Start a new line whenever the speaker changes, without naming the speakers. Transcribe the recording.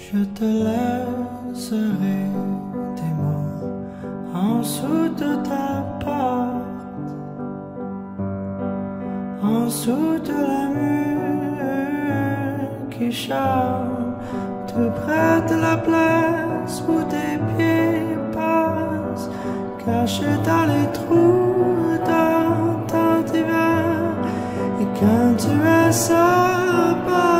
Je te laisserai des mots en dessous de ta porte, en dessous de la mur qui chante, tout près de la place où tes pieds passent, cachés dans les trous dans ton divan. Et quand tu es seul,